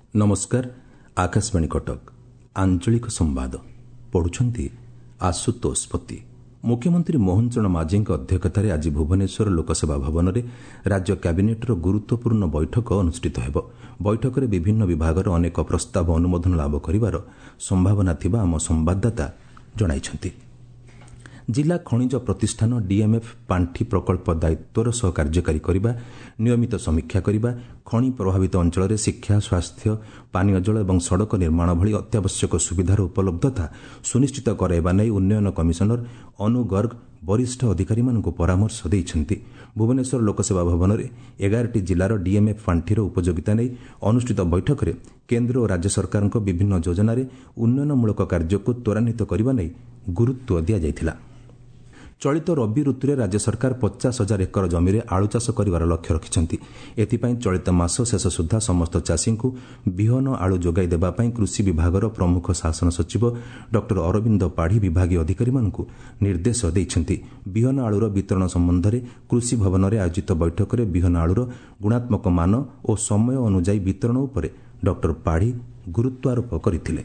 नमस्कार। आकाशवाणी कटक आंचलिक संवाद पढ़ुछंती आशुतोष पति। मुख्यमंत्री मोहन चरण माझी अध्यक्षतार आज भुवनेश्वर लोकसेवा भवन में राज्य कैबिनेटर गुरुत्वपूर्ण बैठक अनुष्ठित हो। बैठक में विभिन्न विभागर अनेक प्रस्ताव अनुमोदन लाभ कर संभावना थिबा आम संवाददाता जणाइछंती। जिला खनिज प्रतिष्ठान डीएमएफ पांठी प्रकल्प दायित्वर सह कार्यकारी करने, नियमित समीक्षा करने, खनि प्रभावित अंचल शिक्षा, स्वास्थ्य, पानीय जल और सड़क निर्माण भली अत्यावश्यक सुविधार उपलब्धता सुनिश्चित कराइबा नै उन्नयन कमिशनर अनु गर्ग वरिष्ठ अधिकारी परामर्श देइछन्ति। भुवनेश्वर लोकसेवा भवन में 11टी जिलार डीएमएफ पांठीर उपयोगिता नहीं अनुष्ठित बैठक में केन्द्र और राज्य सरकार विभिन्न योजन उन्नयनमूलक कार्य को त्वरान्वित करने नहीं गुरुत्व दि जाइथिला। चलित रबी ऋतु में राज्य सरकार 50,000 एकर जमी में आलू चाष कर लक्ष्य रखिंट। एथिपाई चलित मास शेष सुधा समस्त चाषी को बिहन आलू जोगाई देवाई कृषि विभाग प्रमुख शासन सचिव डॉक्टर अरविंद पाढ़ी विभागीय अधिकारी निर्देश देइछन्ति। बिहन आलूर वितरण संबंध में कृषि भवन में आयोजित बैठक में बिहन आलूर गुणात्मक मान और समय अनुଯାयी वितरण उपर डॉक्टर पाढ़ी गुरुत्वारोप करथिले।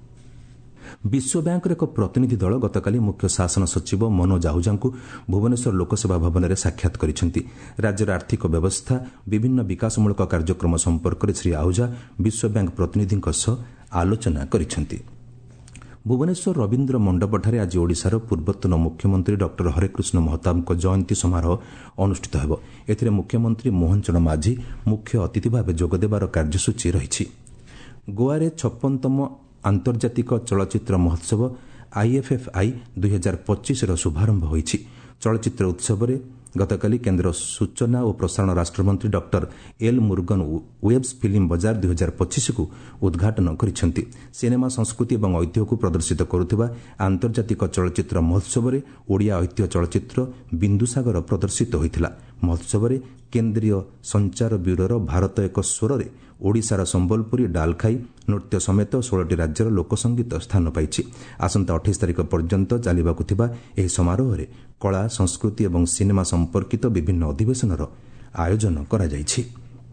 विश्व बैंक एक प्रतिनिधि दल गतकाली मुख्य शासन सचिव मनोज आहूजा को भुवनेश्वर लोकसेवा भवन में साक्षात करिसेंति। राज्यर आर्थिक व्यवस्था, विभिन्न विकासमूलक कार्यक्रम संपर्क में श्री आहूजा विश्व बैंक प्रतिनिधि आलोचना करिसेंति। भुवनेश्वर रवीन्द्र मंडपठारे आज ओडिशार पूर्वतन मुख्यमंत्री डॉक्टर हरेकृष्ण महताब जयंती समारोह अनुष्ठित हो। एथिरे मुख्यमंत्री मोहन चरण माझी मुख्य अतिथि भाव जोगदेवार कार्यसूची रही। गोआरे 56तम आंतर्जातिक चलचित्र महोत्सव IFFI 2025 शुभारंभ होइछि। चलचित्र उत्सव में गतकाली केन्द्र सूचना और प्रसारण राष्ट्रमंत्री doctor L Murugan waves film Bazaar 2025 को उद्घाटन करिसेंति। सिनेमा संस्कृति और ऐतिह्य को प्रदर्शित करुवा आंतर्जातिक चलचित्र महोत्सव में ओडिया ऐतिह्य चलचित्र बिंदुसागर प्रदर्शित होइथिला। महोत्सव में केन्द्रीय संचार ब्यूरोर भारत एक स्वर में ओडिशार संबलपुरी डालखाई नृत्य समेत 16टी राज्यर लोकसंगीत स्थान पाइछि। आसंता 28 तारिख पर्यंत चलिबाकु थिबा एही समारोह रे कला, संस्कृति और सिनेमा संपर्कित विभिन्न अधिवेशनर आयोजन करा जाइछि।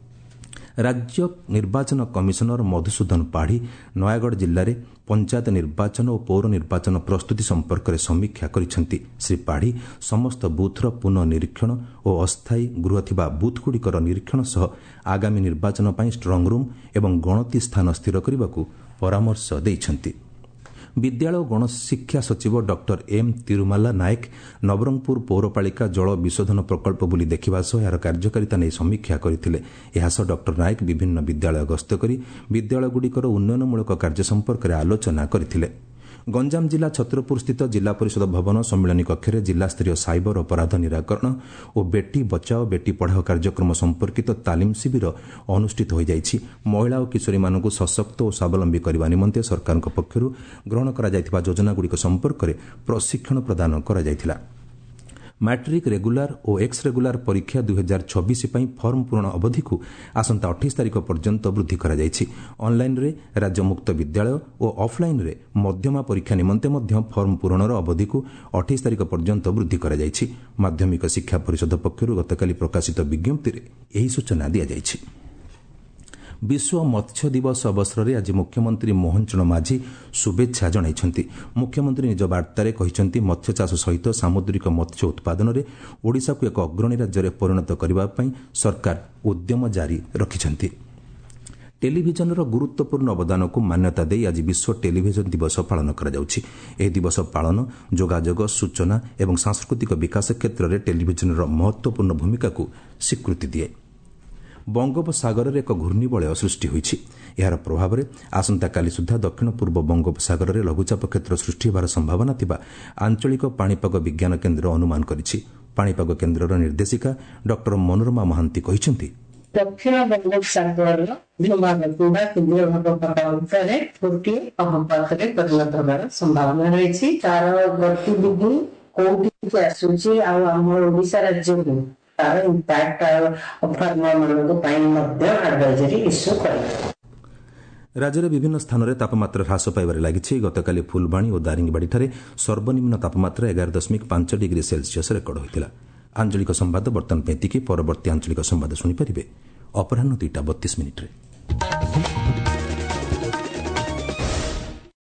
राज्य निर्वाचन कमिशनर मधुसूदन पाढ़ी नयागढ़ जिले में पंचायत निर्वाचन और पौर निर्वाचन प्रस्तुति संपर्क में समीक्षा करिसेंति। श्री पाढ़ी समस्त बूथर पुनः निरीक्षण और अस्थायी गृह थिबा बूथगुड़िकर निरीक्षण सह आगामी निर्वाचन पर स्ट्रंग रूम एवं गणति स्थान स्थिर करने को परामर्श देइछन्ति। विद्यालय और गणशिक्षा सचिव डॉक्टर एम तिरुमाला नायक नवरंगपुर पौरपालिका जल विशोधन प्रकल्प बुली देखा सह यार कार्यकारिता नहीं समीक्षा करथिले। एहासह डॉक्टर नायक विभिन्न विद्यालय गस्त करी विद्यालयगुड़िकर उन्नयनमूलक कार्य संपर्क में आलोचना करथिले। गंजाम जिला छत्रपुर स्थित जिला परिषद भवन सम्मिलनी कक्ष में जिलास्तरीय साइबर अपराध निराकरण और बेटी बचाओ बेटी पढ़ाओ कार्यक्रम संपर्कित तालीम शिविर अनुष्ठित हो जाइछि। महिला और किशोरी मानक सशक्त और स्वावलंबी करने निमंते सरकार पक्षर ग्रहण करा जायथिबा योजनागुड़िक संपर्क में प्रशिक्षण प्रदान करा जायथिला। मैट्रिक रेगुलार और एक्स रेगुलार परीक्षा 2026 पर फर्म पूरण अवधि को आसंता 28 तारिख पर्यंत वृद्धि करा जायछि। ऑनलाइन रे राज्य मुक्त विद्यालय और ऑफलाइन रे मध्यमा परीक्षा निमंते मध्य फर्म पूरणर अवधि को 28 तारिख पर्यंत वृद्धि करा जायछि। माध्यमिक शिक्षा परिषद पक्षर गतकाली प्रकाशित विज्ञप्ति में यही सूचना दी जायछि। विश्व मत्स्य दिवस अवसर में आज मुख्यमंत्री मोहन चरण माझी शुभेच्छा जणाइछन्ति। मुख्यमंत्री निज वार्तारे कहिसन्ति मत्स्य चाष सहित सामुद्रिक मत्स्य उत्पादन में ओडिशा को एक अग्रणी राज्य में परिणत करने सरकार उद्यम जारी रखिछन्ति। टेलीविजन गुरुत्वपूर्ण अवदान को मान्यता दे आज विश्व टेलीविजन दिवस पालन करा जाउछि। एही दिवस पालन जोगाजोग, सूचना एवं सांस्कृतिक विकास क्षेत्र में टेलीविजन महत्वपूर्ण भूमिका को स्वीकृति दिए। बंगोपसागर में एक घूर्णिबलय सृष्टि होइछि। यार प्रभाव में आसंताकाली सुधा दक्षिण पूर्व बंगोपसागर में लघुचाप क्षेत्र सृष्टि होबार संभावना थिबा आंचलिक पाणीपाग विज्ञान केन्द्र अनुमान करिछि। पाणीपाग केन्द्रर निर्देशिका डॉक्टर मनोरमा महांती कहिसेंति, दक्षिण बंगोपसागर परिणत होबार संभावना रही। तार गतिविधि कोठी आसुछि आ हमर ओडिशा राज्य राज्य में विभिन्न स्थान में तापमात्रा ह्रास पाइबार लगी। गतकाली फुलबाणी और दारिंगबाड़ी सर्वनिम्न तापमात्रा 11.5 डिग्री सेल्सियस रेकर्ड होता। आंचलिक संवाद बर्तमान पैंतिकी परवर्ती आंचलिक संवाद शुणिपारे अपराह 2:32